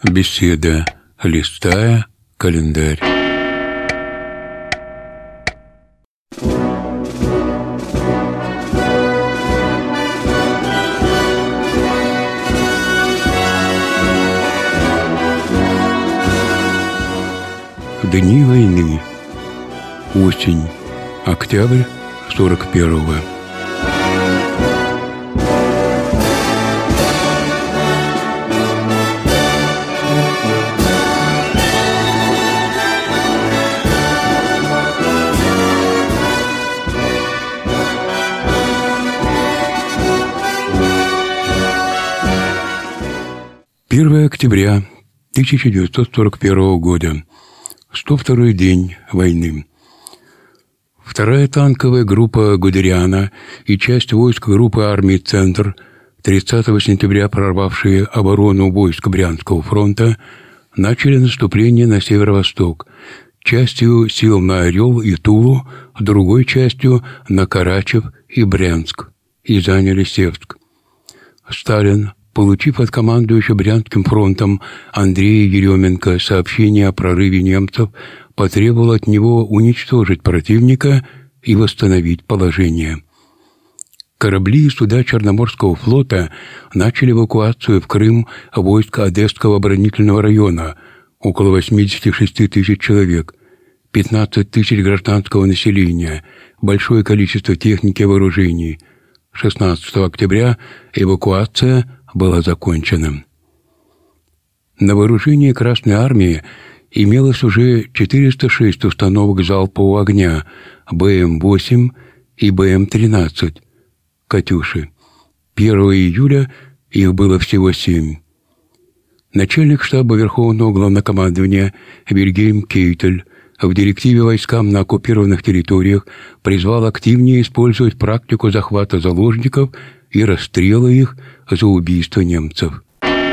Беседа, листая календарь. Дни войны. Осень. Октябрь 41-го. «1 октября 1941 года. 102-й день войны. Вторая танковая группа Гудериана и часть войск группы армий «Центр», 30 сентября прорвавшие оборону войск Брянского фронта, начали наступление на северо-восток, частью сил на Орел и Тулу, другой частью на Карачев и Брянск, и заняли Севск. Сталин, получив от командующего Брянским фронтом Андрея Еременко сообщение о прорыве немцев, потребовал от него уничтожить противника и восстановить положение. Корабли и суда Черноморского флота начали эвакуацию в Крым войск Одесского оборонительного района, около 86 тысяч человек, 15 тысяч гражданского населения, большое количество техники и вооружений. 16 октября эвакуация была закончена. На вооружении Красной Армии имелось уже 406 установок залпового огня БМ-8 и БМ-13 «Катюши». 1 июля их было всего 7. Начальник штаба Верховного Главнокомандования Вильгельм Кейтель в директиве войскам на оккупированных территориях призвал активнее использовать практику захвата заложников и расстрела их за убийство немцев.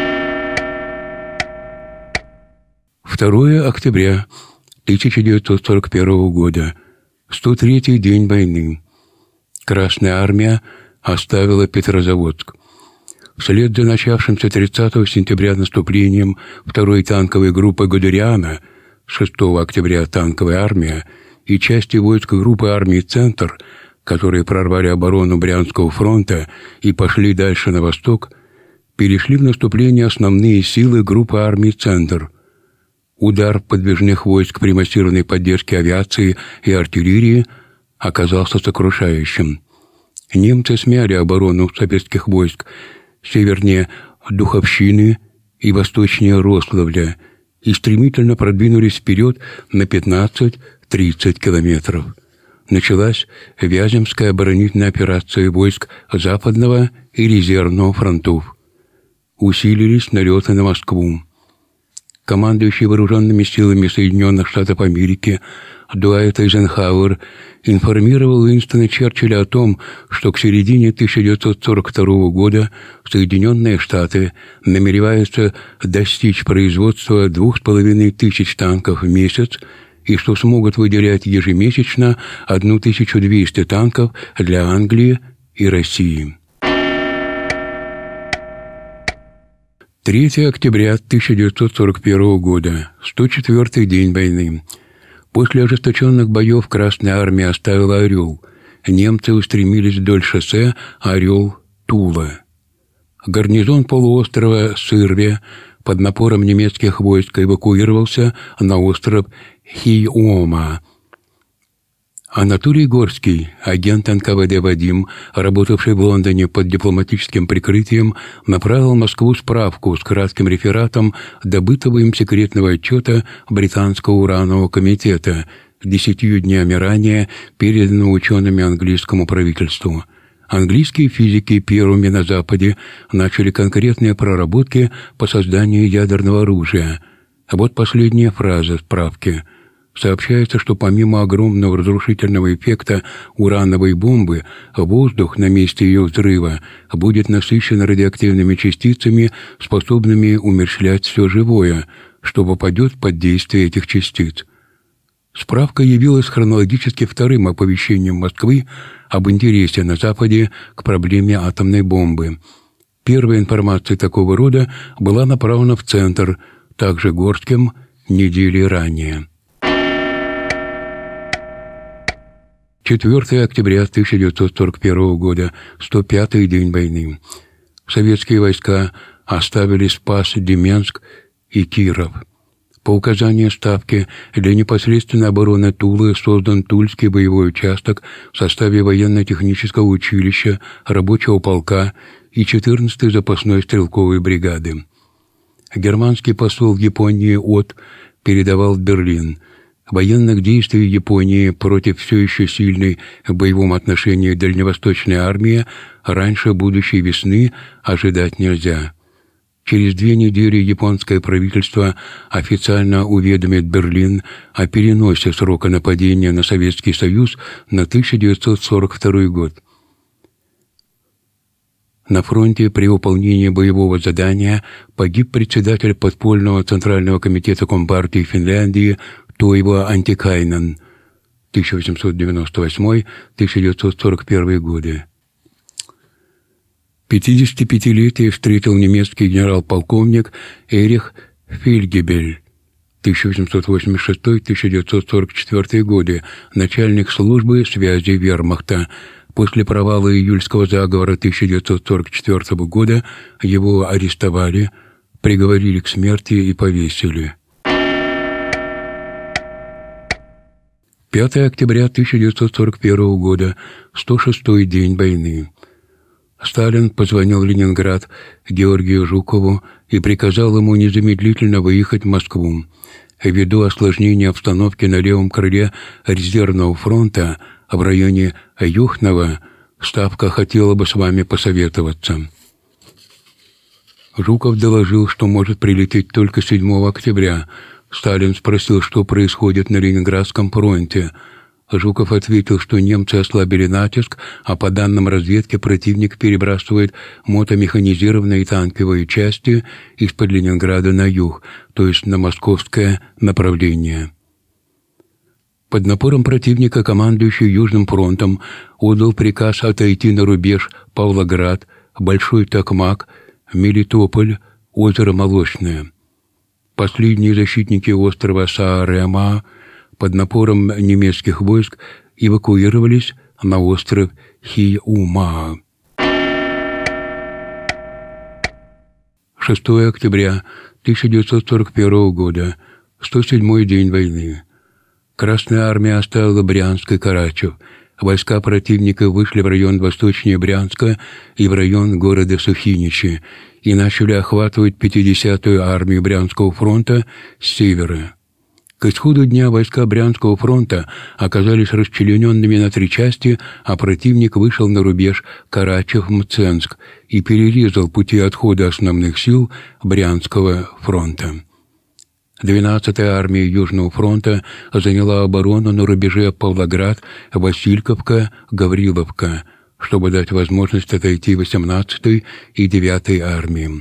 2 октября 1941 года. 103-й день войны. Красная армия оставила Петрозаводск. Вслед за начавшимся 30 сентября наступлением 2-й танковой группы Гудериана, 6 октября танковая армия и части войск группы армий «Центр», которые прорвали оборону Брянского фронта и пошли дальше на восток, перешли в наступление основные силы группы армий «Центр». Удар подвижных войск при массированной поддержке авиации и артиллерии оказался сокрушающим. Немцы смяли оборону советских войск севернее Духовщины и восточнее Рославля и стремительно продвинулись вперед на 15-30 километров. Началась Вяземская оборонительная операция войск Западного и Резервного фронтов. Усилились налеты на Москву. Командующий вооруженными силами Соединенных Штатов Америки Дуайт Эйзенхауэр информировал Уинстона Черчилля о том, что к середине 1942 года Соединенные Штаты намереваются достичь производства 2500 танков в месяц и что смогут выделять ежемесячно 1200 танков для Англии и России. 3 октября 1941 года. 104-й день войны. После ожесточенных боев Красная армия оставила Орел. Немцы устремились вдоль шоссе Орел-Тула. Гарнизон полуострова Сырве под напором немецких войск эвакуировался на остров Хиома. Анатолий Горский, агент НКВД «Вадим», работавший в Лондоне под дипломатическим прикрытием, направил в Москву справку с кратким рефератом добытого им секретного отчета Британского уранового комитета, 10 днями ранее переданного учеными английскому правительству. Английские физики первыми на Западе начали конкретные проработки по созданию ядерного оружия. А вот последняя фраза справки. Сообщается, что помимо огромного разрушительного эффекта урановой бомбы, воздух на месте ее взрыва будет насыщен радиоактивными частицами, способными умерщвлять все живое, что попадет под действие этих частиц. Справка явилась хронологически вторым оповещением Москвы об интересе на Западе к проблеме атомной бомбы. Первая информация такого рода была направлена в Центр, также Горским, недели ранее. 4 октября 1941 года, 105-й день войны. Советские войска оставили Спас-Деменск и Киров. По указанию Ставки для непосредственной обороны Тулы создан Тульский боевой участок в составе военно-технического училища, рабочего полка и 14-й запасной стрелковой бригады. Германский посол в Японии От передавал в Берлин: военных действий Японии против все еще сильной в боевом отношении дальневосточной армии раньше будущей весны ожидать нельзя. Через 2 недели японское правительство официально уведомит Берлин о переносе срока нападения на Советский Союз на 1942 год. На фронте при выполнении боевого задания погиб председатель подпольного Центрального комитета Компартии Финляндии Тойво Антикайнен, 1898-1941 годы. 55-летие встретил немецкий генерал-полковник Эрих Фельгебель, 1886-1944 годы, начальник службы связи вермахта. После провала июльского заговора 1944 года его арестовали, приговорили к смерти и повесили. 5 октября 1941 года, 106-й день войны. Сталин позвонил в Ленинград Георгию Жукову и приказал ему незамедлительно выехать в Москву. Ввиду осложнения обстановки на левом крыле резервного фронта в районе Юхнова, Ставка хотела бы с вами посоветоваться. Жуков доложил, что может прилететь только 7 октября. Сталин спросил, что происходит на Ленинградском фронте. Жуков ответил, что немцы ослабили натиск, а по данным разведки противник перебрасывает мотомеханизированные танковые части из-под Ленинграда на юг, то есть на московское направление. Под напором противника командующий Южным фронтом отдал приказ отойти на рубеж Павлоград, Большой Токмак, Мелитополь, озеро Молочное. Последние защитники острова Саарема под напором немецких войск эвакуировались на остров Хиумаа. 6 октября 1941 года, 107-й день войны. Красная армия оставила Брянск и Карачев. Войска противника вышли в район восточнее Брянска и в район города Сухиничи и начали охватывать 50-ю армию Брянского фронта с севера. К исходу дня войска Брянского фронта оказались расчлененными на 3 части, а противник вышел на рубеж Карачев-Мценск и перерезал пути отхода основных сил Брянского фронта. 12-я армия Южного фронта заняла оборону на рубеже Павлоград, Васильковка, Гавриловка, чтобы дать возможность отойти 18-й и 9-й армиям.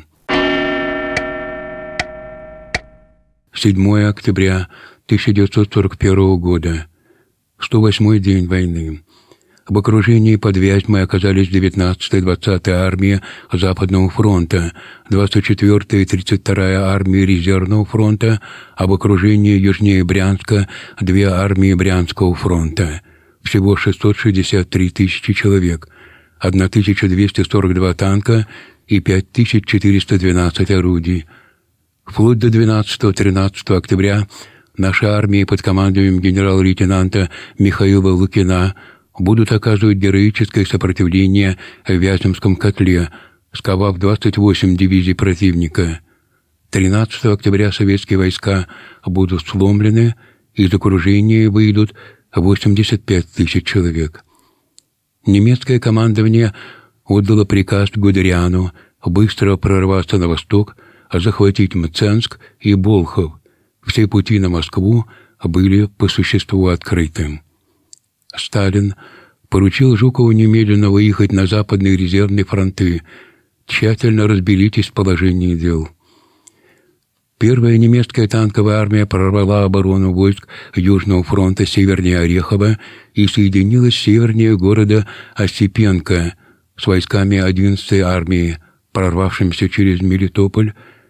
7 октября 1941 года, 108-й день войны. В окружении под Вязьмой оказались 19-я и 20-я армии Западного фронта, 24-я и 32-я армии Резервного фронта, а в окружении южнее Брянска 2 армии Брянского фронта. Всего 663 тысячи человек, 1242 танка и 5412 орудий. Вплоть до 12-13 октября наши армии под командованием генерал-лейтенанта Михаила Лукина будут оказывать героическое сопротивление в Вяземском котле, сковав 28 дивизий противника. 13 октября советские войска будут сломлены, из окружения выйдут 85 тысяч человек. Немецкое командование отдало приказ Гудериану быстро прорваться на восток, захватить Мценск и Болхов. Все пути на Москву были по существу открыты. Сталин поручил Жукову немедленно выехать на западные резервные фронты, тщательно разберитесь в положении дел. Первая немецкая танковая армия прорвала оборону войск Южного фронта севернее Орехова и соединилась севернее города Осипенко с войсками 11-й армии, прорвавшимся через Мелитополь,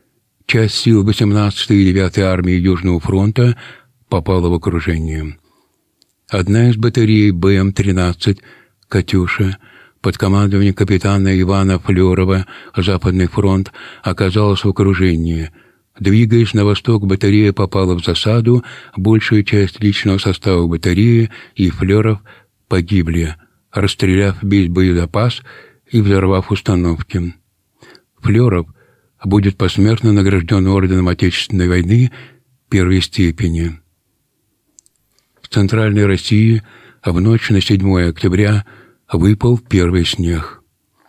Часть сил 18-й и 9-й армии Южного фронта попала в окружение. Одна из батарей БМ-13 «Катюша» под командованием капитана Ивана Флёрова «Западный фронт» оказалась в окружении. Двигаясь на восток, батарея попала в засаду, большая часть личного состава батареи и Флёров погибли, расстреляв весь боезапас и взорвав установки. Флёров будет посмертно награжден орденом Отечественной войны первой степени. В Центральной России в ночь на 7 октября выпал первый снег.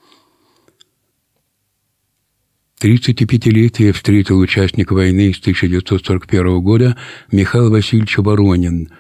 35-летие встретил участник войны с 1941 года Михаил Васильевич Воронин,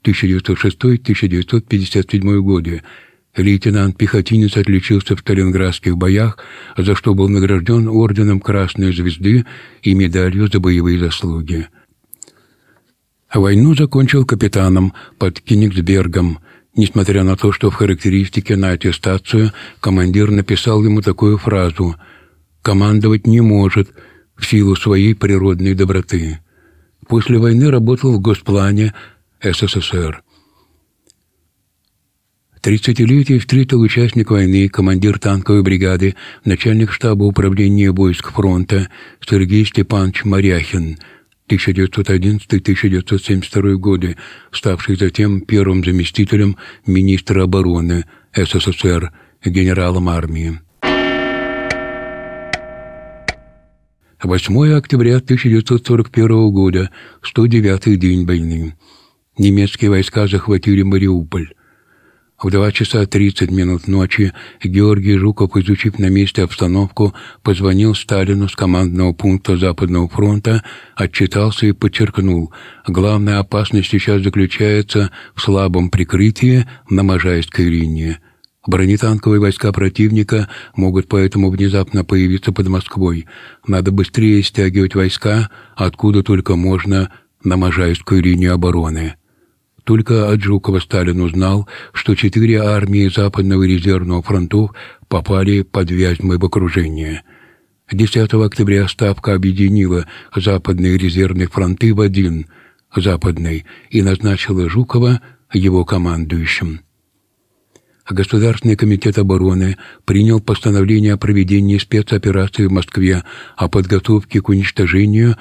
1906-1957 годы. Лейтенант-пехотинец отличился в сталинградских боях, за что был награжден орденом Красной Звезды и медалью за боевые заслуги. Войну закончил капитаном под Кенигсбергом. Несмотря на то, что в характеристике на аттестацию командир написал ему такую фразу: «Командовать не может в силу своей природной доброты». После войны работал в Госплане СССР. 30-летие встретил участник войны, командир танковой бригады, начальник штаба управления войск фронта Сергей Степанович Моряхин, 1911-1972 годы, ставший затем первым заместителем министра обороны СССР, генералом армии. 8 октября 1941 года, 109-й день войны. Немецкие войска захватили Мариуполь. В 2 часа 30 минут ночи Георгий Жуков, изучив на месте обстановку, позвонил Сталину с командного пункта Западного фронта, отчитался и подчеркнул: главная опасность сейчас заключается в слабом прикрытии на Можайской линии. Бронетанковые войска противника могут поэтому внезапно появиться под Москвой. Надо быстрее стягивать войска, откуда только можно, на Можайскую линию обороны. Только от Жукова Сталин узнал, что 4 армии Западного и Резервного фронтов попали под Вязьмой в окружение. 10 октября Ставка объединила Западные и Резервные фронты в один, Западный, и назначила Жукова его командующим. Государственный комитет обороны принял постановление о проведении спецоперации в Москве о подготовке к уничтожению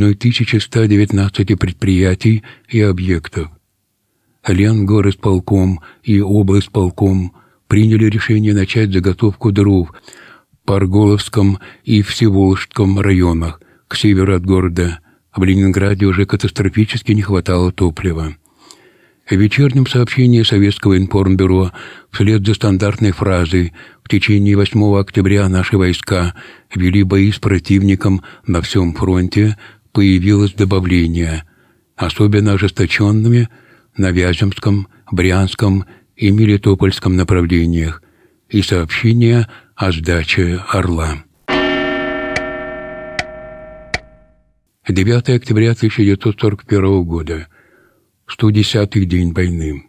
1119 предприятий и объектов. Ленгорисполком и облисполком приняли решение начать заготовку дров в Арголовском и Всеволожском районах, к северу от города. В Ленинграде уже катастрофически не хватало топлива. В вечернем сообщении Советского информбюро вслед за стандартной фразой «В течение 8 октября наши войска вели бои с противником на всем фронте» появилось добавление «особенно ожесточенными на Вяземском, Брянском и Мелитопольском направлениях» и сообщение о сдаче Орла. 9 октября 1941 года. 110-й день войны.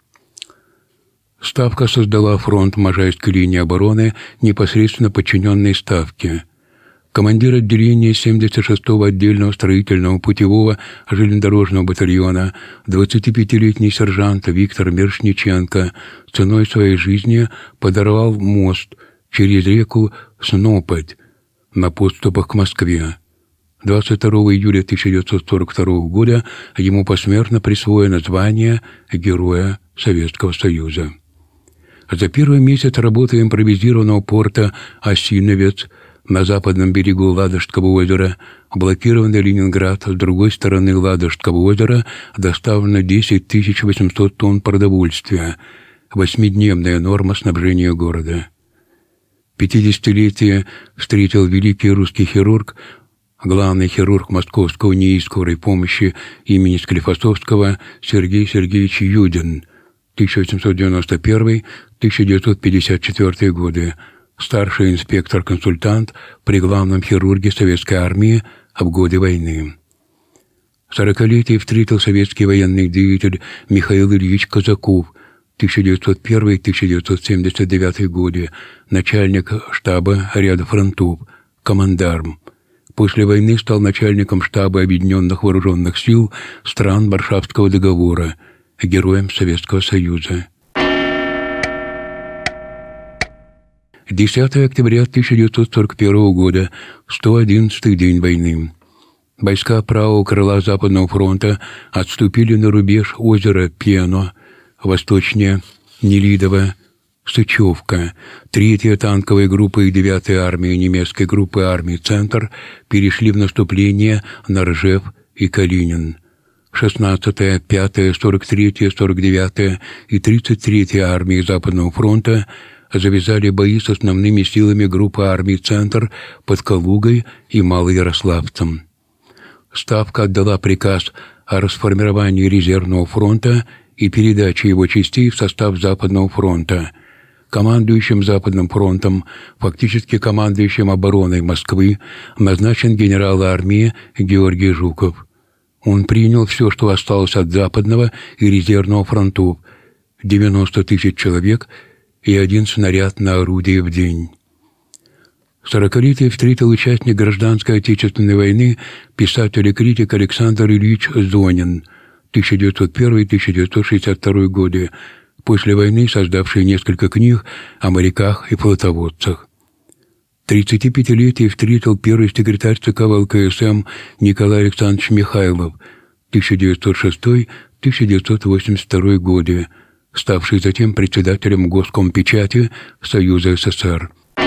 Ставка создала фронт Можайской линии обороны, непосредственно подчиненной Ставке. Командир отделения 76-го отдельного строительного путевого железнодорожного батальона, 25-летний сержант Виктор Мирошниченко, ценой своей жизни подорвал мост через реку Снопоть на подступах к Москве. 22 июля 1942 года ему посмертно присвоено звание Героя Советского Союза. За первый месяц работы импровизированного порта Осиновец на западном берегу Ладожского озера, блокированный Ленинград, с другой стороны Ладожского озера доставлено 10 800 тонн продовольствия, 8-дневная норма снабжения города. 50-летие встретил великий русский хирург, главный хирург Московского НИИ скорой помощи имени Склифосовского Сергей Сергеевич Юдин, 1891-1954 годы, старший инспектор-консультант при главном хирурге Советской армии в годы войны. 40-летие встретил советский военный деятель Михаил Ильич Казаков, 1901-1979 годы, начальник штаба ряда фронтов, командарм. После войны стал начальником штаба Объединенных Вооруженных Сил стран Варшавского договора, героем Советского Союза. 10 октября 1941 года, 111-й день войны. Войска правого крыла Западного фронта отступили на рубеж озера Пено, восточнее Нелидово, Сычевка. 3-я танковая группа и 9-я армия немецкой группы армий «Центр» перешли в наступление на Ржев и Калинин. 16-я, 5-я, 43-я, 49-я и 33-я армии Западного фронта завязали бои с основными силами группы армий «Центр» под Калугой и Малоярославцем. Ставка отдала приказ о расформировании резервного фронта и передаче его частей в состав Западного фронта. Командующим Западным фронтом, фактически командующим обороной Москвы, назначен генерал армии Георгий Жуков. Он принял все, что осталось от Западного и резервного фронтов, 90 тысяч человек и 1 снаряд на орудие в день. 40-летие встретил участник Гражданской Отечественной войны, писатель и критик Александр Ильич Зонин, 1901-1962 годы, после войны создавший несколько книг о моряках и флотоводцах. 35-летие встретил первый секретарь ЦК ВЛКСМ Николай Александрович Михайлов, 1906-1982 годы, ставший затем председателем Госкомпечати Союза СССР.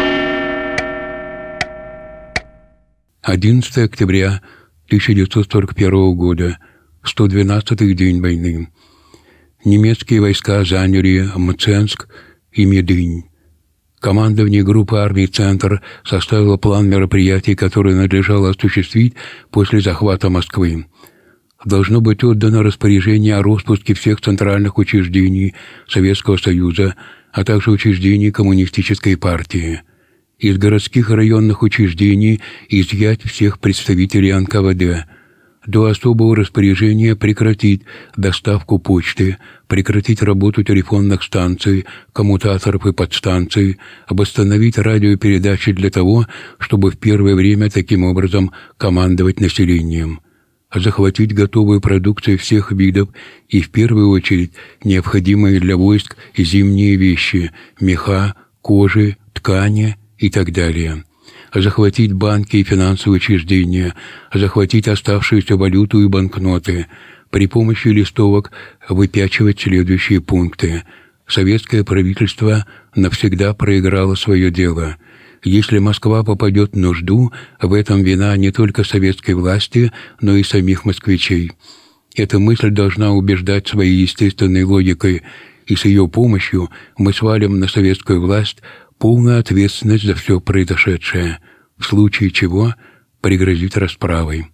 11 октября 1941 года, 112-й день войны. Немецкие войска заняли Мценск и Медынь. Командование группы армий «Центр» составило план мероприятий, которые надлежало осуществить после захвата Москвы. Должно быть отдано распоряжение о распуске всех центральных учреждений Советского Союза, а также учреждений Коммунистической партии. Из городских и районных учреждений изъять всех представителей НКВД. До особого распоряжения прекратить доставку почты, прекратить работу телефонных станций, коммутаторов и подстанций, восстановить радиопередачи для того, чтобы в первое время таким образом командовать населением. Захватить готовую продукцию всех видов и, в первую очередь, необходимые для войск зимние вещи – меха, кожи, ткани и так далее. Захватить банки и финансовые учреждения, захватить оставшуюся валюту и банкноты, при помощи листовок выпячивать следующие пункты. Советское правительство навсегда проиграло свое дело. Если Москва попадет в нужду, в этом вина не только советской власти, но и самих москвичей. Эта мысль должна убеждать своей естественной логикой, и с ее помощью мы свалим на советскую власть полную ответственность за все произошедшее, в случае чего пригрозить расправой.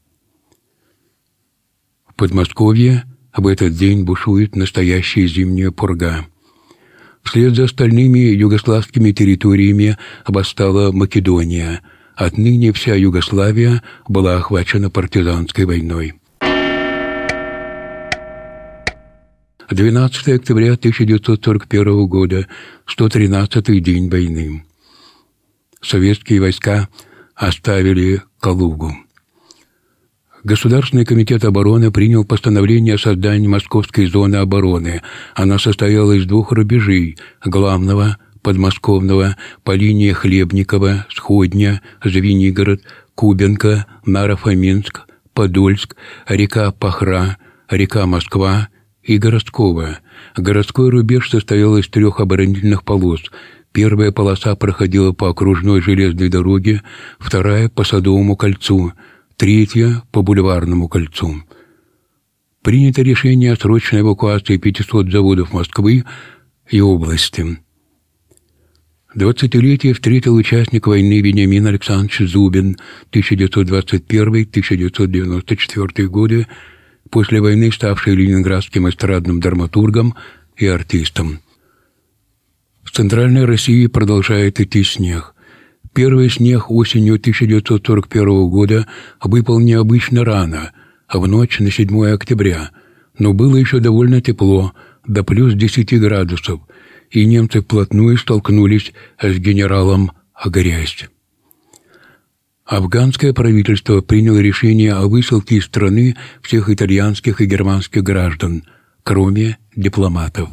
В Подмосковье в этот день бушует настоящая зимняя пурга. Вслед за остальными югославскими территориями восстала Македония. Отныне вся Югославия была охвачена партизанской войной. 12 октября 1941 года, 113-й день войны. Советские войска оставили Калугу. Государственный комитет обороны принял постановление о создании Московской зоны обороны. Она состояла из 2 рубежей – главного, подмосковного, по линии Хлебникова, Сходня, Звенигород, Кубенка, Наро-Фоминск, Подольск, река Пахра, река Москва и городского. Городской рубеж состоял из 3 оборонительных полос. Первая полоса проходила по окружной железной дороге, вторая – по Садовому кольцу, третья – по Бульварному кольцу. Принято решение о срочной эвакуации 500 заводов Москвы и области. 20-летие встретил участник войны Вениамин Александрович Зубин, 1921-1994 годы, после войны ставший ленинградским эстрадным драматургом и артистом. В Центральной России продолжает идти снег. Первый снег осенью 1941 года выпал необычно рано, в ночь на 7 октября, но было еще довольно тепло, до плюс 10 градусов, и немцы вплотную столкнулись с генералом Грязь. Афганское правительство приняло решение о высылке из страны всех итальянских и германских граждан, кроме дипломатов.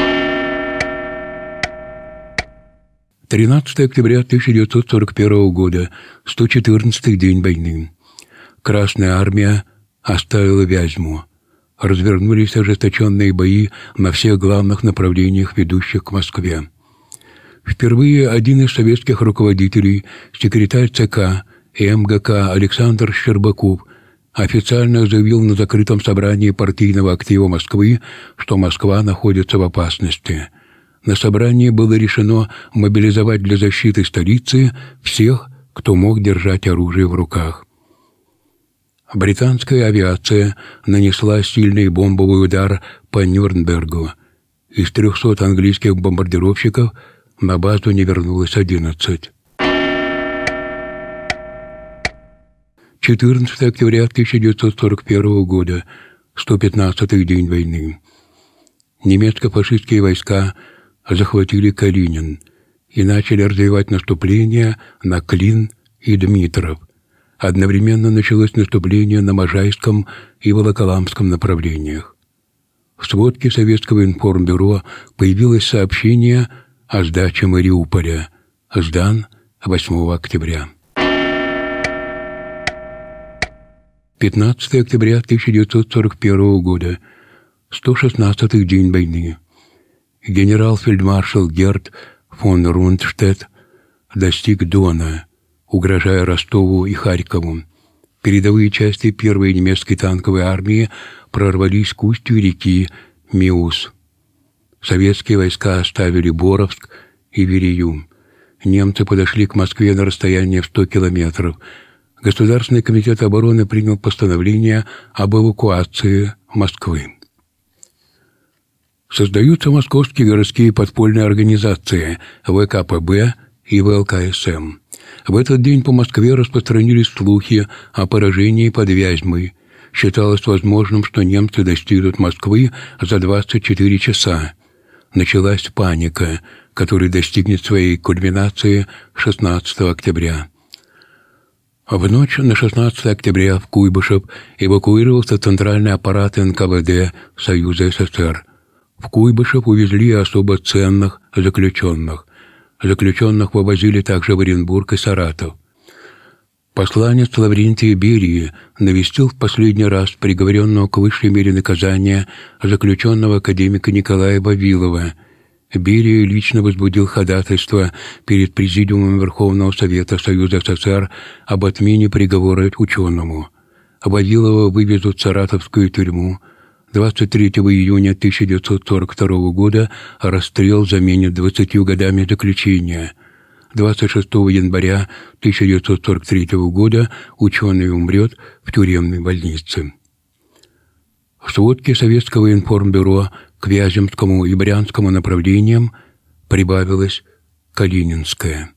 13 октября 1941 года, 114-й день войны. Красная армия оставила Вязьму. Развернулись ожесточенные бои на всех главных направлениях, ведущих к Москве. Впервые один из советских руководителей, секретарь ЦК и МГК Александр Щербаков, официально заявил на закрытом собрании партийного актива Москвы, что Москва находится в опасности. На собрании было решено мобилизовать для защиты столицы всех, кто мог держать оружие в руках. Британская авиация нанесла сильный бомбовый удар по Нюрнбергу. Из 300 английских бомбардировщиков на базу не вернулось 11. 14 октября 1941 года, 115-й день войны. Немецко-фашистские войска захватили Калинин и начали развивать наступление на Клин и Дмитров. Одновременно началось наступление на Можайском и Волоколамском направлениях. В сводке Советского информбюро появилось сообщение о сдаче Мариуполя. Сдан 8 октября. 15 октября 1941 года, 116-й день войны. Генерал-фельдмаршал Герд фон Рундштедт достиг Дона, угрожая Ростову и Харькову. Передовые части первой немецкой танковой армии прорвались к устью реки Миус. Советские войска оставили Боровск и Верею. Немцы подошли к Москве на расстояние в 100 километров. Государственный комитет обороны принял постановление об эвакуации Москвы. Создаются московские городские подпольные организации ВКПБ и ВЛКСМ. В этот день по Москве распространились слухи о поражении под Вязьмой. Считалось возможным, что немцы достигнут Москвы за 24 часа. Началась паника, которая достигнет своей кульминации 16 октября. В ночь на 16 октября в Куйбышев эвакуировался центральный аппарат НКВД Союза СССР. В Куйбышев увезли особо ценных заключенных. Заключенных вывозили также в Оренбург и Саратов. Посланец Лаврентия Берии навестил в последний раз приговоренного к высшей мере наказания заключенного академика Николая Вавилова. Берия лично возбудил ходатайство перед Президиумом Верховного Совета Союза СССР об отмене приговора ученому. Вавилова вывезут в Саратовскую тюрьму. 23 июня 1942 года расстрел заменит 20 годами заключения. 26 января 1943 года ученый умрет в тюремной больнице. В сводке Советского информбюро к Вяземскому и Брянскому направлениям прибавилось Калининское.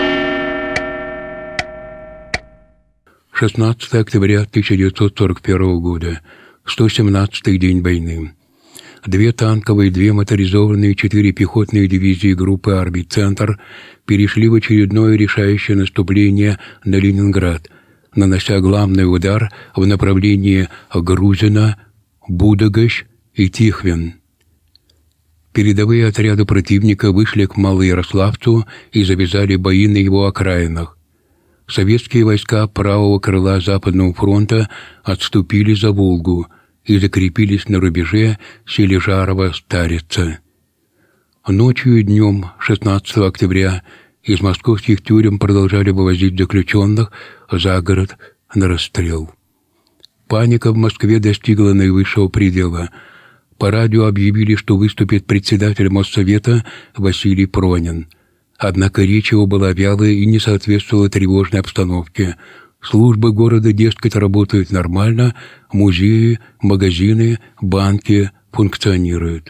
16 октября 1941 года, 117-й день войны. 2 танковые, 2 моторизованные, 4 пехотные дивизии группы армий «Центр» перешли в очередное решающее наступление на Ленинград, нанося главный удар в направлении Грузина, Будогощ и Тихвин. Передовые отряды противника вышли к Малоярославцу и завязали бои на его окраинах. Советские войска правого крыла Западного фронта отступили за Волгу и закрепились на рубеже Сележарова-Старица. Ночью и днем 16 октября из московских тюрем продолжали вывозить заключенных за город на расстрел. Паника в Москве достигла наивысшего предела. По радио объявили, что выступит председатель Моссовета Василий Пронин. Однако речь его была вялая и не соответствовала тревожной обстановке. Службы города, дескать, работают нормально, музеи, магазины, банки функционируют.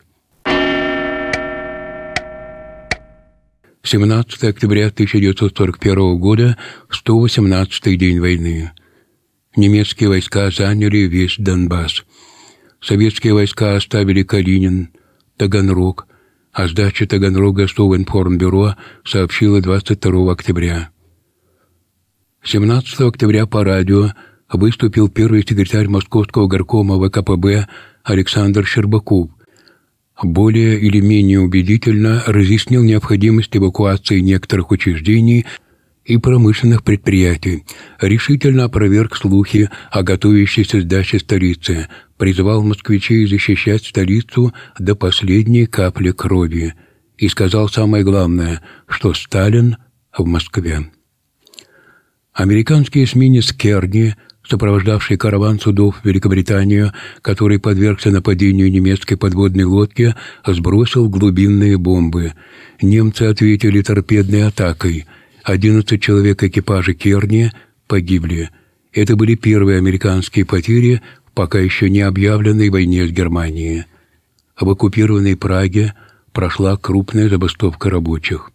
17 октября 1941 года, 118-й день войны. Немецкие войска заняли весь Донбасс. Советские войска оставили Калинин, Таганрог. О сдаче Таганрога Совинформбюро сообщило 22 октября. 17 октября по радио выступил первый секретарь Московского горкома ВКПБ Александр Щербаков. Более или менее убедительно разъяснил необходимость эвакуации некоторых учреждений и промышленных предприятий, решительно опроверг слухи о готовящейся сдаче столицы, призывал москвичей защищать столицу до последней капли крови и сказал самое главное, что Сталин в Москве. Американский эсминец «Керни», сопровождавший караван судов в Великобританию, который подвергся нападению немецкой подводной лодки, сбросил глубинные бомбы. Немцы ответили торпедной атакой. 11 человек экипажа «Керни» погибли. Это были первые американские потери в пока еще не объявленной войне с Германией. В оккупированной Праге прошла крупная забастовка рабочих.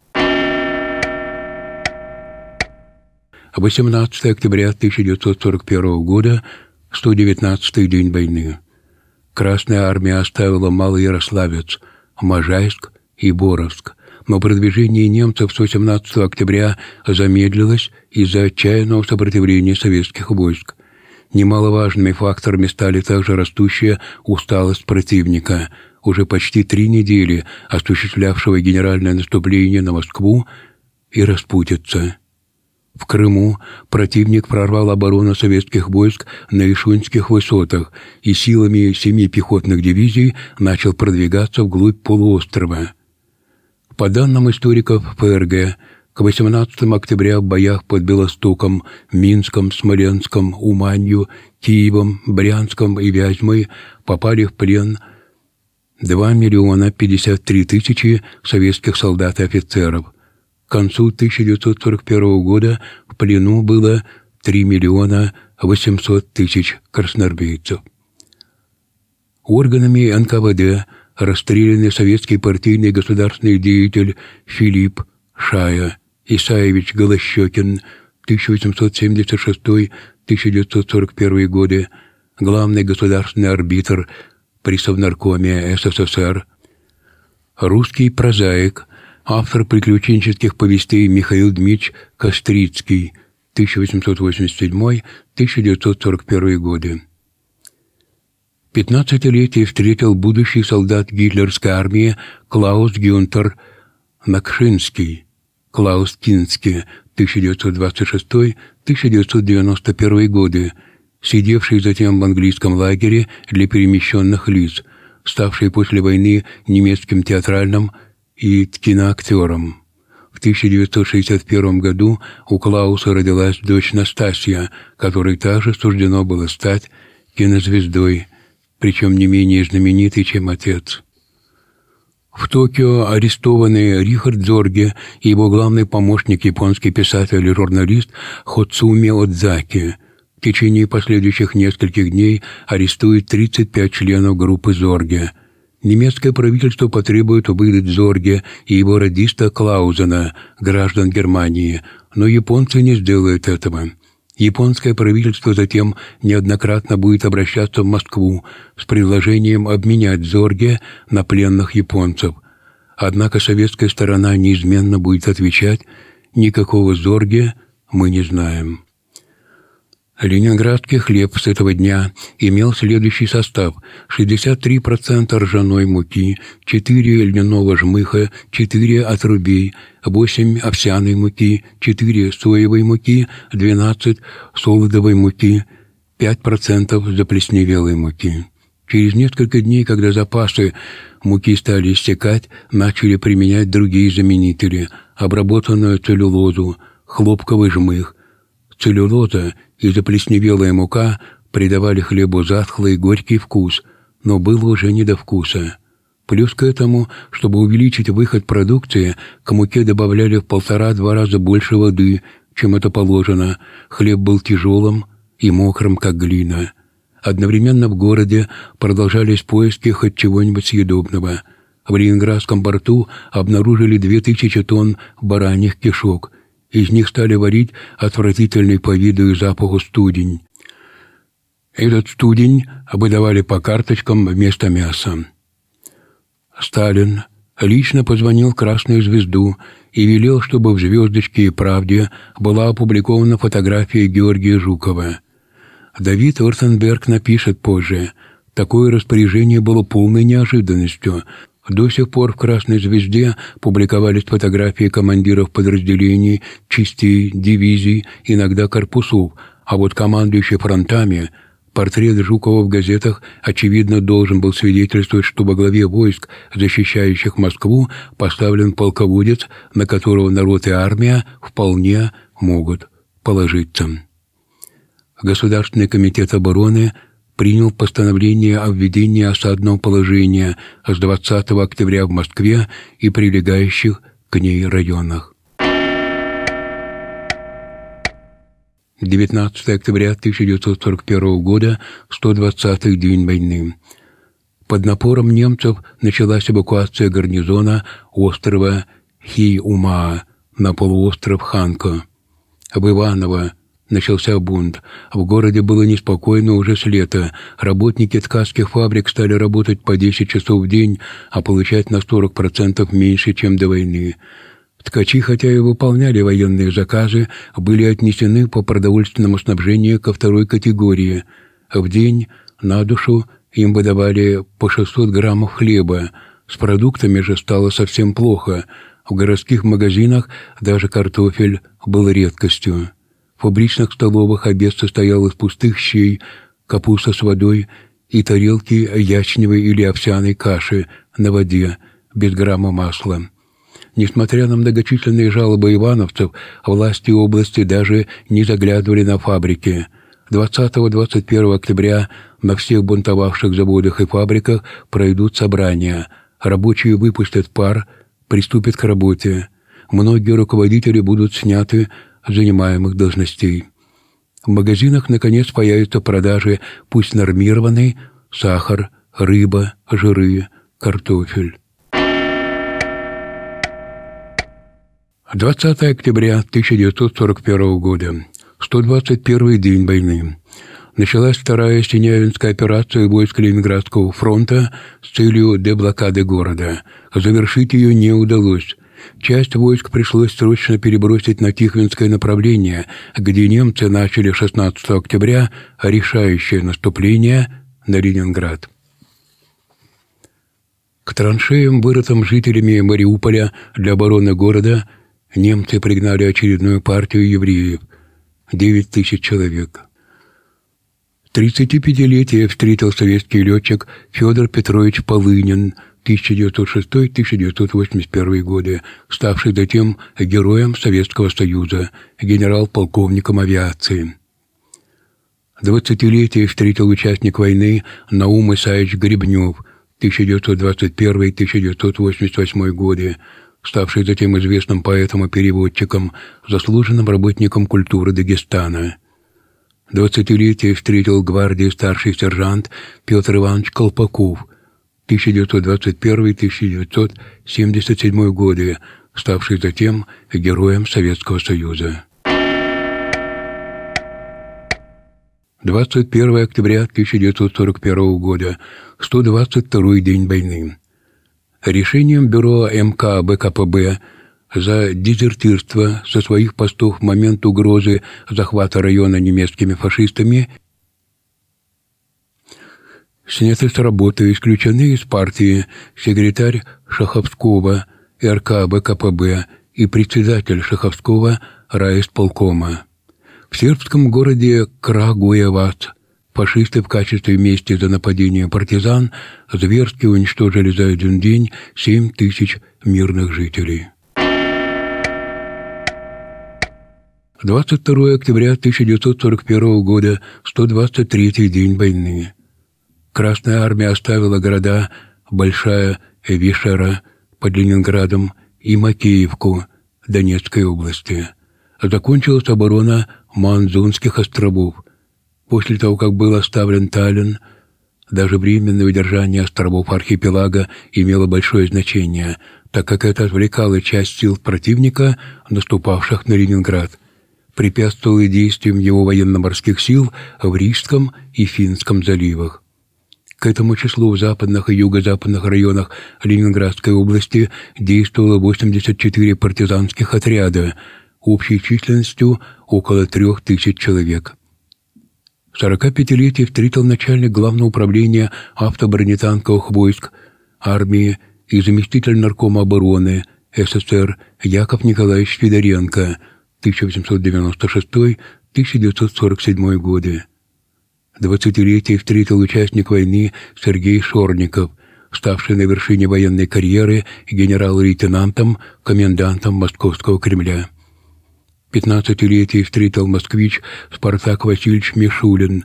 18 октября 1941 года, 119-й день войны. Красная армия оставила Малоярославец, Можайск и Боровск, но продвижение немцев с 18 октября замедлилось из-за отчаянного сопротивления советских войск. Немаловажными факторами стали также растущая усталость противника, уже почти 3 недели осуществлявшего генеральное наступление на Москву, и распутица. В Крыму противник прорвал оборону советских войск на Ишунских высотах и силами 7 пехотных дивизий начал продвигаться вглубь полуострова. По данным историков ФРГ, к 18 октября в боях под Белостоком, Минском, Смоленском, Уманью, Киевом, Брянском и Вязьмой попали в плен 2 053 000 советских солдат и офицеров. К концу 1941 года в плену было 3 800 000 красноармейцев. Органами НКВД расстреляны советский партийный государственный деятель Филипп Шая, Исаевич Голощекин, 1876-1941 годы, главный государственный арбитр при Совнаркоме СССР, русский прозаик, автор приключенческих повестей Михаил Дмитриевич Кострицкий, 1887-1941 годы. 15-летие встретил будущий солдат гитлеровской армии Клаус Гюнтер Накшинский, Клаус Кински, 1926-1991 годы, сидевший затем в английском лагере для перемещенных лиц, ставший после войны немецким театральным и киноактером. В 1961 году у Клауса родилась дочь Настасья, которой также суждено было стать кинозвездой, причем не менее знаменитой, чем отец. В Токио арестованы Рихард Зорге и его главный помощник, японский писатель и журналист Хоцуми Одзаки. В течение последующих нескольких дней арестуют 35 членов группы Зорге. Немецкое правительство потребует выдать Зорге и его радиста Клаузена, граждан Германии, но японцы не сделают этого. Японское правительство затем неоднократно будет обращаться в Москву с предложением обменять Зорге на пленных японцев. Однако советская сторона неизменно будет отвечать: «Никакого Зорге мы не знаем». Ленинградский хлеб с этого дня имел следующий состав: 63% ржаной муки, 4 льняного жмыха, 4 отрубей, 8 овсяной муки, 4 соевой муки, 12 солодовой муки, 5% заплесневелой муки. Через несколько дней, когда запасы муки стали иссякать, начали применять другие заменители: обработанную целлюлозу, хлопковый жмых. Целлюлоза и заплесневелая мука придавали хлебу затхлый горький вкус, но было уже не до вкуса. Плюс к этому, чтобы увеличить выход продукции, к муке добавляли в 1,5-2 раза больше воды, чем это положено. Хлеб был тяжелым и мокрым, как глина. Одновременно в городе продолжались поиски хоть чего-нибудь съедобного. В Ленинградском порту обнаружили 2000 тонн бараньих кишок. Из них стали варить отвратительный по виду и запаху студень. Этот студень выдавали по карточкам вместо мяса. Сталин, лично позвонил в «Красную звезду» и велел, чтобы в «Звездочке» и «Правде» была опубликована фотография Георгия Жукова. Давид Вартенберг напишет позже: «Такое распоряжение было полной неожиданностью. До сих пор в «Красной звезде» публиковались фотографии командиров подразделений, частей, дивизий, иногда корпусов, а вот командующий фронтами, портрет Жукова в газетах, очевидно, должен был свидетельствовать, что во главе войск, защищающих Москву, поставлен полководец, на которого народ и армия вполне могут положиться». Государственный комитет обороны принял постановление о введении осадного положения с 20 октября в Москве и прилегающих к ней районах. 19 октября 1941 года, 120-й день войны. Под напором немцев началась эвакуация гарнизона острова Хи-Умаа на полуостров Ханко. В Иваново начался бунт. В городе было неспокойно уже с лета. Работники ткацких фабрик стали работать по 10 часов в день, а получать на 40% меньше, чем до войны. Ткачи, хотя и выполняли военные заказы, были отнесены по продовольственному снабжению ко второй категории. В день на душу им выдавали по 600 граммов хлеба. С продуктами же стало совсем плохо. В городских магазинах даже картофель был редкостью. В фабричных столовых обед состоял из пустых щей, капуста с водой и тарелки ячневой или овсяной каши на воде, без грамма масла. Несмотря на многочисленные жалобы ивановцев, власти области даже не заглядывали на фабрики. 20-21 октября на всех бунтовавших заводах и фабриках пройдут собрания. Рабочие выпустят пар, приступят к работе. Многие руководители будут сняты с занимаемых должностей. В магазинах, наконец, появятся продажи, пусть нормированные, сахар, рыба, жиры, картофель. 20 октября 1941 года, 121-й день войны. Началась вторая Синявинская операция войск Ленинградского фронта с целью деблокады города. Завершить ее не удалось. Часть войск пришлось срочно перебросить на Тихвинское направление, где немцы начали 16 октября решающее наступление на Ленинград. К траншеям, вырытым жителями Мариуполя для обороны города, немцы пригнали очередную партию евреев – 9000 человек. 35-летие встретил советский летчик Федор Петрович Полынин, 1906-1981 годы, ставший затем героем Советского Союза, генерал-полковником авиации. 20-летие встретил участник войны Наум Исаевич Гребнев, 1921-1988 годы, ставший затем известным поэтом и переводчиком, заслуженным работником культуры Дагестана. 20-летие встретил гвардии старший сержант Петр Иванович Колпаков, 1921-1977 годы, ставший затем героем Советского Союза. 21 октября 1941 года, 122-й день войны. Решением бюро МК БКПБ за дезертирство со своих постов в момент угрозы захвата района немецкими фашистами сняты с работы, исключены из партии секретарь Шаховского РК БКПБ и председатель Шаховского райисполкома. В сербском городе Крагуевац фашисты в качестве мести за нападение партизан зверски уничтожили за один день 7000 мирных жителей. 22 октября 1941 года, 123-й день войны. Красная армия оставила города Большая Вишера под Ленинградом и Макеевку Донецкой области. Закончилась оборона Манзунских островов. После того, как был оставлен Таллин, даже временное удержание островов архипелага имело большое значение, так как это отвлекало часть сил противника, наступавших на Ленинград, препятствовало действиям его военно-морских сил в Рижском и Финском заливах. К этому числу в западных и юго-западных районах Ленинградской области действовало 84 партизанских отряда, общей численностью около 3000 человек. 45-летие встретил начальник Главного управления автобронетанковых войск армии и заместитель наркома обороны СССР Яков Николаевич Федоренко, 1896-1947 годы. 20-летие встретил участник войны Сергей Шорников, ставший на вершине военной карьеры генерал-лейтенантом, комендантом Московского Кремля. 15-летие встретил москвич Спартак Васильевич Мишулин,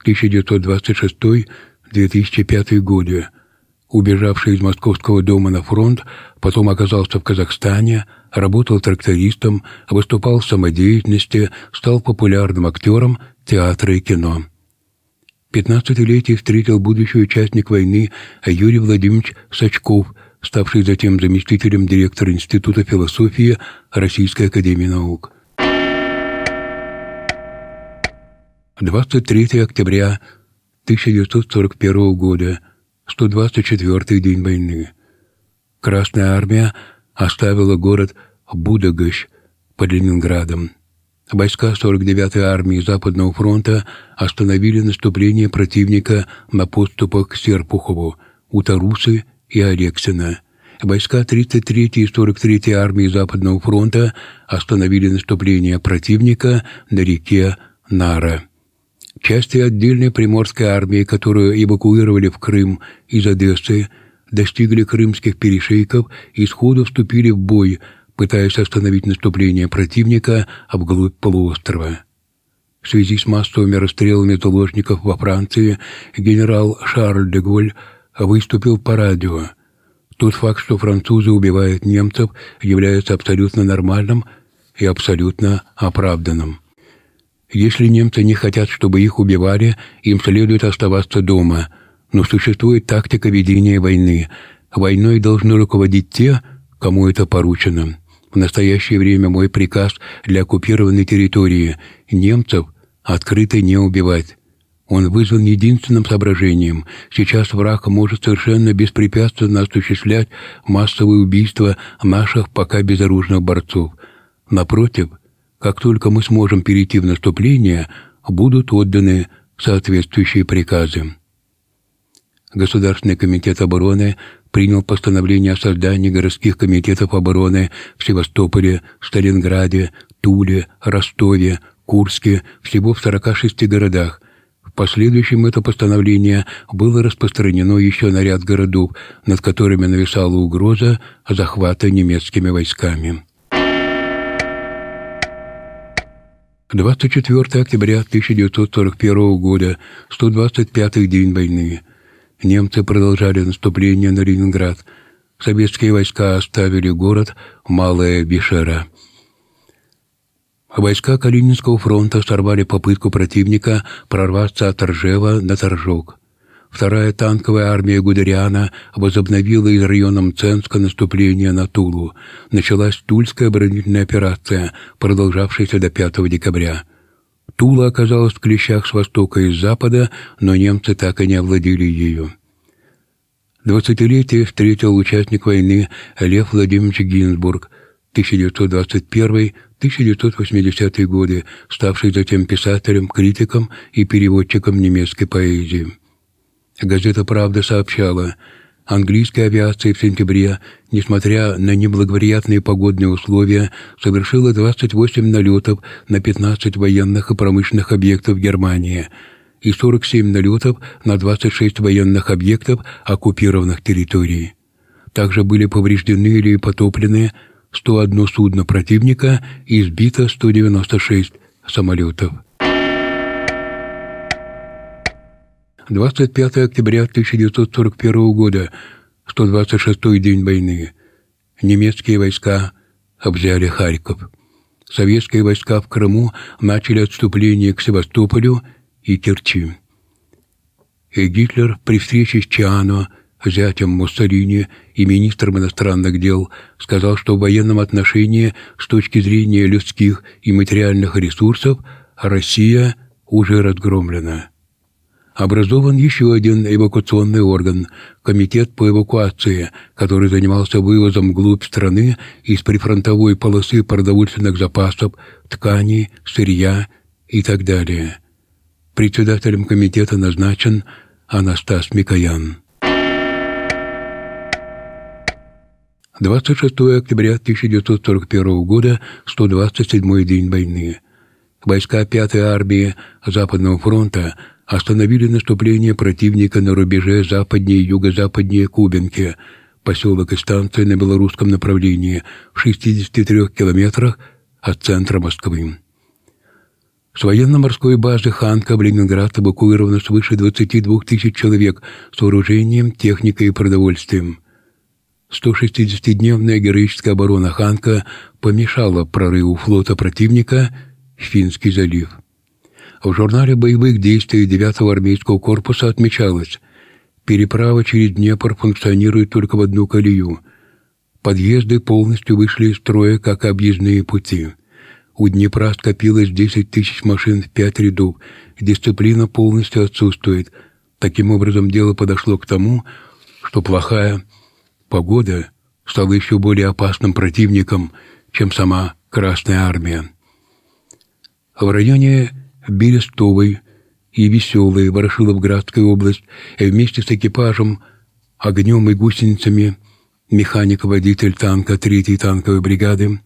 1926-2005 годы, убежавший из Московского дома на фронт, потом оказался в Казахстане, работал трактористом, выступал в самодеятельности, стал популярным актером театра и кино. 15-летие встретил будущий участник войны Юрий Владимирович Сачков, ставший затем заместителем директора Института философии Российской академии наук. 23 октября 1941 года, 124-й день войны. Красная армия оставила город Будагощ под Ленинградом. Войска 49-й армии Западного фронта остановили наступление противника на подступах к Серпухову, у Тарусы и Алексина. Войска 33-й и 43-й армии Западного фронта остановили наступление противника на реке Нара. Части отдельной Приморской армии, которую эвакуировали в Крым из Одессы, достигли крымских перешейков и сходу вступили в бой, пытаясь остановить наступление противника вглубь полуострова. В связи с массовыми расстрелами заложников во Франции генерал Шарль де Голль выступил по радио. Тот факт, что французы убивают немцев, является абсолютно нормальным и абсолютно оправданным. Если немцы не хотят, чтобы их убивали, им следует оставаться дома. Но существует тактика ведения войны. Войной должны руководить те, кому это поручено. В настоящее время мой приказ для оккупированной территории – немцев открыто не убивать. Он вызван единственным соображением. Сейчас враг может совершенно беспрепятственно осуществлять массовые убийства наших пока безоружных борцов. Напротив, как только мы сможем перейти в наступление, будут отданы соответствующие приказы. Государственный комитет обороны принял постановление о создании городских комитетов обороны в Севастополе, Сталинграде, Туле, Ростове, Курске, всего в 46 городах. В последующем это постановление было распространено еще на ряд городов, над которыми нависала угроза захвата немецкими войсками. 24 октября 1941 года, 125-й день войны. Немцы продолжали наступление на Ленинград. Советские войска оставили город Малая Вишера. Войска Калининского фронта сорвали попытку противника прорваться от Ржева на Торжок. Вторая танковая армия Гудериана возобновила из района Мценска наступление на Тулу. Началась Тульская оборонительная операция, продолжавшаяся до 5 декабря. Тула оказалась в клещах с востока и с запада, но немцы так и не овладели ею. 20-летие встретил участник войны Лев Владимирович Гинзбург, 1921-1980 годы, ставший затем писателем, критиком и переводчиком немецкой поэзии. Газета «Правда» сообщала, английская авиация в сентябре, несмотря на неблагоприятные погодные условия, совершила 28 налетов на 15 военных и промышленных объектов Германии и 47 налетов на 26 военных объектов оккупированных территорий. Также были повреждены или потоплены 101 судно противника и сбито 196 самолетов. 25 октября 1941 года, 126-й день войны. Немецкие войска взяли Харьков. Советские войска в Крыму начали отступление к Севастополю и Керчи. И Гитлер при встрече с Чиано, зятем Муссолини и министром иностранных дел, сказал, что в военном отношении с точки зрения людских и материальных ресурсов Россия уже разгромлена. Образован еще один эвакуационный орган – Комитет по эвакуации, который занимался вывозом вглубь страны из прифронтовой полосы продовольственных запасов, тканей, сырья и так далее. Председателем комитета назначен Анастас Микоян. 26 октября 1941 года, 127-й день войны. Войска 5-й армии Западного фронта остановили наступление противника на рубеже западнее и юго-западнее Кубинки, поселок и станция на белорусском направлении, в 63 километрах от центра Москвы. С военно-морской базы Ханка в Ленинград эвакуировано свыше 22 тысяч человек с вооружением, техникой и продовольствием. 160-дневная героическая оборона Ханка помешала прорыву флота противника в Финский залив. В журнале боевых действий 9-го армейского корпуса отмечалось: переправа через Днепр функционирует только в одну колею. Подъезды полностью вышли из строя, как объездные пути. У Днепра скопилось 10 тысяч машин в 5 рядов. Дисциплина полностью отсутствует. Таким образом, дело подошло к тому, что плохая погода стала еще более опасным противником, чем сама Красная Армия. В районе Берестовой и Веселой, Ворошиловградская область, вместе с экипажем, огнем и гусеницами механик-водитель танка 3-й танковой бригады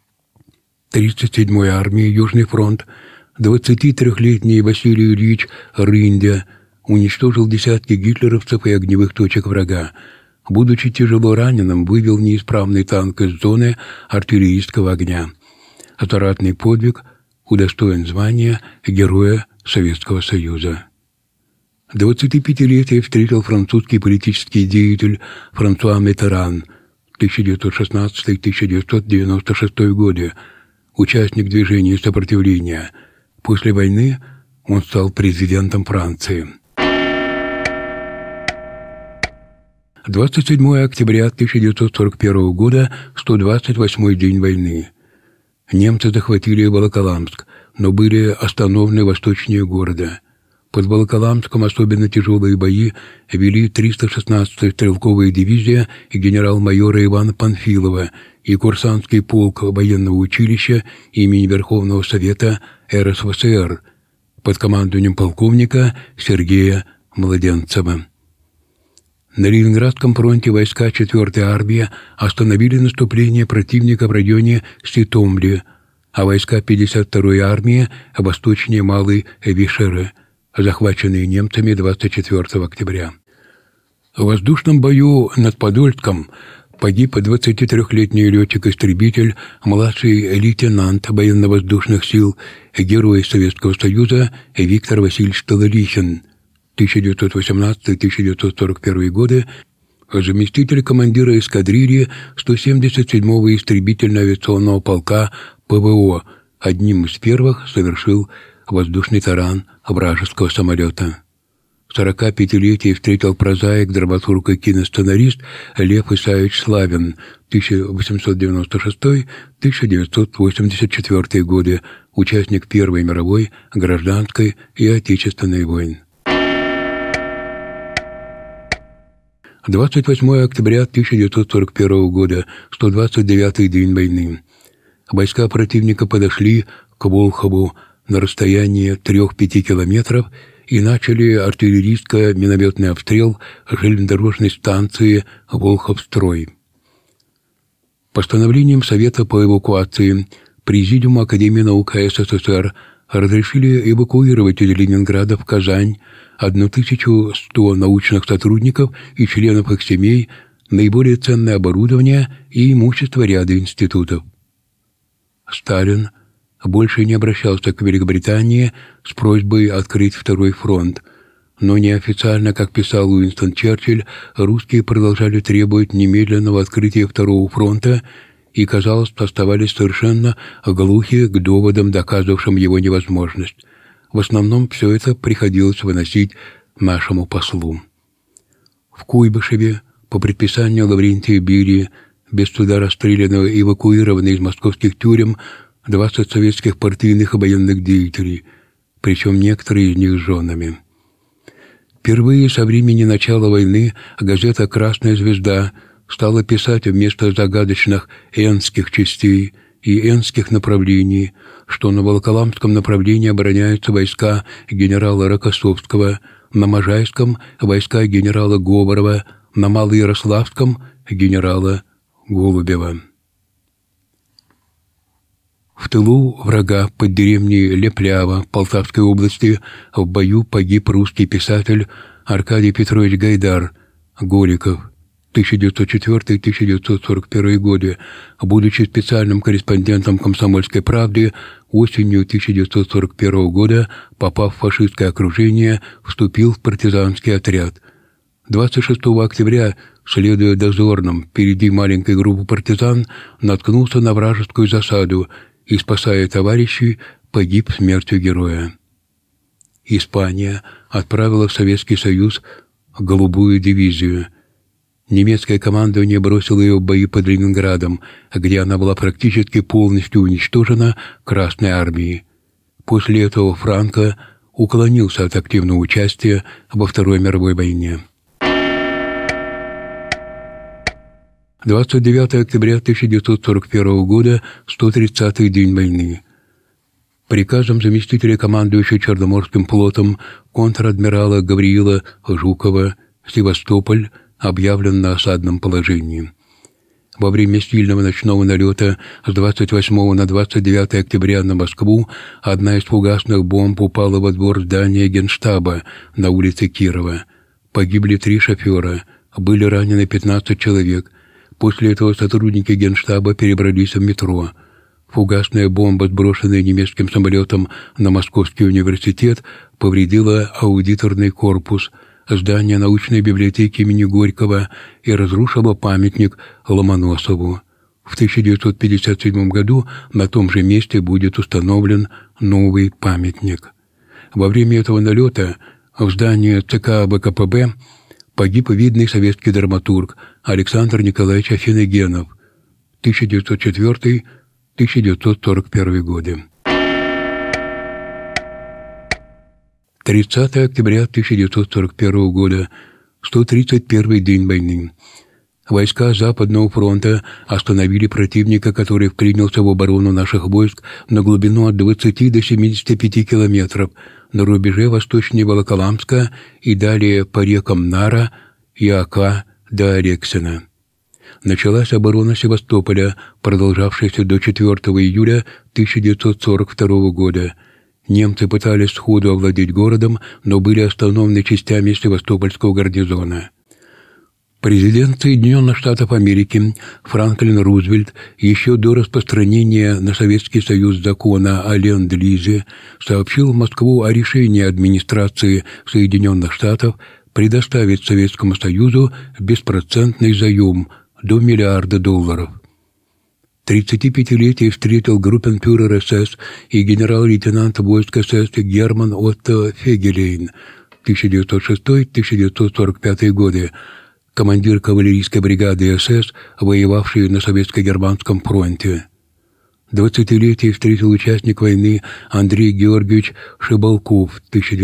37-й армии Южный фронт, 23-летний Василий Ильич Рындя уничтожил десятки гитлеровцев и огневых точек врага. Будучи тяжело раненым, вывел неисправный танк из зоны артиллерийского огня. Заратный подвиг удостоен звания Героя Советского Союза. 25-летие встретил французский политический деятель Франсуа Миттеран, 1916-1996 годы, участник движения сопротивления. После войны он стал президентом Франции. 27 октября 1941 года, 128-й день войны. Немцы захватили Волоколамск, но были остановлены восточнее города. Под Волоколамском особенно тяжелые бои вели 316-я стрелковая дивизия и генерал-майора Ивана Панфилова и курсантский полк военного училища имени Верховного Совета РСФСР под командованием полковника Сергея Младенцева. На Ленинградском фронте войска 4-й армии остановили наступление противника в районе Ситомли, а войска 52-й армии восточнее Малой Вишеры, захваченные немцами 24 октября. В воздушном бою над Подольском погиб 23-летний летчик-истребитель, младший лейтенант военно-воздушных сил, Герой Советского Союза Виктор Васильевич Талалихин, 1918-1941 годы, заместитель командира эскадрильи 177-го истребительно-авиационного полка ПВО, одним из первых совершил воздушный таран вражеского самолета. 45-летие встретил прозаик, драматург и киносценарист Лев Исаевич Славин, 1896-1984 годы, участник Первой мировой, гражданской и отечественной войн. 28 октября 1941 года, 129-й день войны. Войска противника подошли к Волхову на расстояние 3-5 километров и начали артиллерийско-минометный обстрел железнодорожной станции Волховстрой. Постановлением Совета по эвакуации Президиума Академии наук СССР разрешили эвакуировать из Ленинграда в Казань 1100 научных сотрудников и членов их семей, наиболее ценное оборудование и имущество ряда институтов. Сталин больше не обращался к Великобритании с просьбой открыть Второй фронт, но неофициально, как писал Уинстон Черчилль, русские продолжали требовать немедленного открытия Второго фронта и, казалось, оставались совершенно глухи к доводам, доказывавшим его невозможность. В основном все это приходилось выносить нашему послу. В Куйбышеве, по предписанию Лаврентия Берии, без суда расстрелянного и эвакуированы из московских тюрем 20 советских партийных и военных деятелей, причем некоторые из них с женами. Впервые со времени начала войны газета «Красная звезда» стала писать вместо загадочных энских частей и энских направлений, что на Волоколамском направлении обороняются войска генерала Рокоссовского, на Можайском – войска генерала Говорова, на Малоярославском – генерала Голубева. В тылу врага под деревней Леплява Полтавской области в бою погиб русский писатель Аркадий Петрович Гайдар Голиков, 1904-1941 годы, будучи специальным корреспондентом «Комсомольской правды», осенью 1941 года, попав в фашистское окружение, вступил в партизанский отряд. 26 октября, следуя дозорным впереди маленькой группы партизан, наткнулся на вражескую засаду и, спасая товарищей, погиб смертью героя. Испания отправила в Советский Союз «Голубую дивизию». Немецкое командование бросило ее в бои под Ленинградом, где она была практически полностью уничтожена Красной армией. После этого Франко уклонился от активного участия во Второй мировой войне. 29 октября 1941 года, 130-й день войны. Приказом заместителя командующего Черноморским флотом контр-адмирала Гавриила Жукова Севастополь объявлен на осадном положении. Во время сильного ночного налета с 28 на 29 октября на Москву одна из фугасных бомб упала во двор здания Генштаба на улице Кирова. Погибли 3 шофера, были ранены 15 человек. После этого сотрудники Генштаба перебрались в метро. Фугасная бомба, сброшенная немецким самолетом на Московский университет, повредила аудиторный корпус, здание научной библиотеки имени Горького и разрушила памятник Ломоносову. В 1957 году на том же месте будет установлен новый памятник. Во время этого налета в здании ЦК ВКПБ погиб видный советский драматург Александр Николаевич Афиногенов, 1904-1941 годы. 30 октября 1941 года, 131-й день войны. Войска Западного фронта остановили противника, который вклинился в оборону наших войск на глубину от 20 до 75 километров на рубеже восточнее Волоколамска и далее по рекам Нара и Ока до Орексина. Началась оборона Севастополя, продолжавшаяся до 4 июля 1942 года. Немцы пытались сходу овладеть городом, но были остановлены частями Севастопольского гарнизона. Президент Соединенных Штатов Америки Франклин Рузвельт еще до распространения на Советский Союз закона о ленд-лизе сообщил в Москву о решении администрации Соединенных Штатов предоставить Советскому Союзу беспроцентный заем до $1 миллиарда. 35-летие встретил группенфюрер СС и генерал-лейтенант войск СС Герман Отто Фегелейн, 1906-1945 годы, командир кавалерийской бригады СС, воевавший на Советско-Германском фронте. 20-летие встретил участник войны Андрей Георгиевич Шибалков,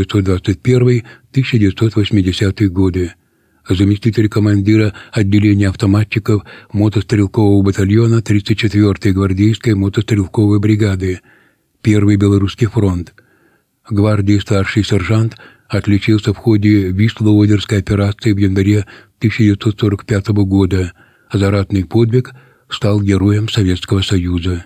1921-1980 годы, заместитель командира отделения автоматчиков мотострелкового батальона 34-й гвардейской мотострелковой бригады, Первый Белорусский фронт. Гвардии старший сержант отличился в ходе Висло-Одерской операции в январе 1945 года. За ратный подвиг стал героем Советского Союза.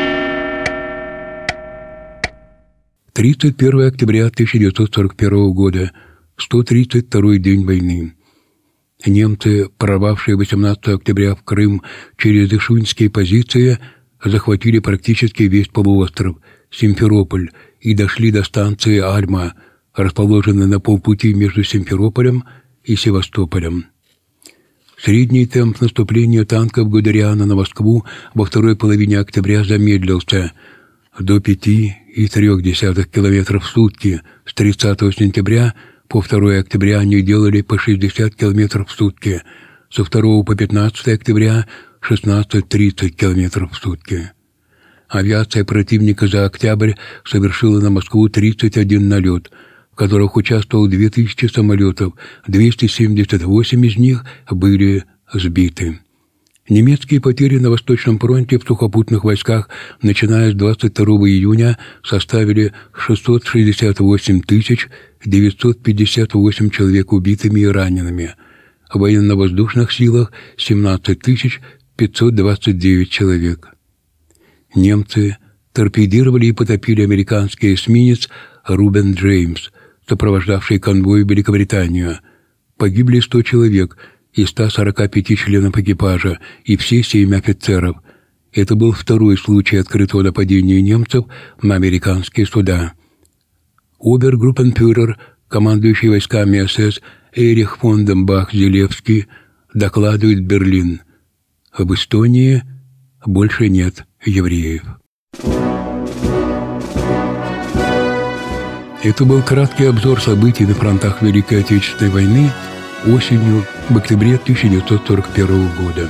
31 октября 1941 года, 132-й день войны. Немцы, прорвавшие 18 октября в Крым через Ишунские позиции, захватили практически весь полуостров, Симферополь, и дошли до станции Альма, расположенной на полпути между Симферополем и Севастополем. Средний темп наступления танков Гудериана на Москву во второй половине октября замедлился до 5,3 км в сутки. С 30 сентября по 2 октября они делали по 60 км в сутки, со 2 по 15 октября 16-30 км в сутки. Авиация противника за октябрь совершила на Москву 31 налет, которых участвовало 2000 самолетов, 278 из них были сбиты. Немецкие потери на Восточном фронте в сухопутных войсках, начиная с 22 июня, составили 668 958 человек убитыми и ранеными. В военно-воздушных силах 17 529 человек. Немцы торпедировали и потопили американский эсминец «Рубен Джеймс», сопровождавший конвой в Великобританию. Погибли 100 человек из 145 членов экипажа и все 7 офицеров. Это был второй случай открытого нападения немцев на американские суда. Обергруппенфюрер, командующий войсками СС Эрих фон ден Бах-Зелевский, докладывает Берлин: в Эстонии больше нет евреев. Это был краткий обзор событий на фронтах Великой Отечественной войны осенью, в октябре 1941 года.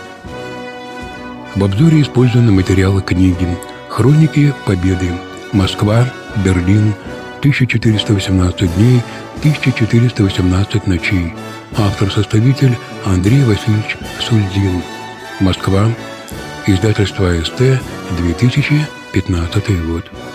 В обзоре использованы материалы книги «Хроники Победы. Москва, Берлин, 1418 дней, 1418 ночей». Автор-составитель Андрей Васильевич Сульдин. Москва. Издательство АСТ, 2015 год.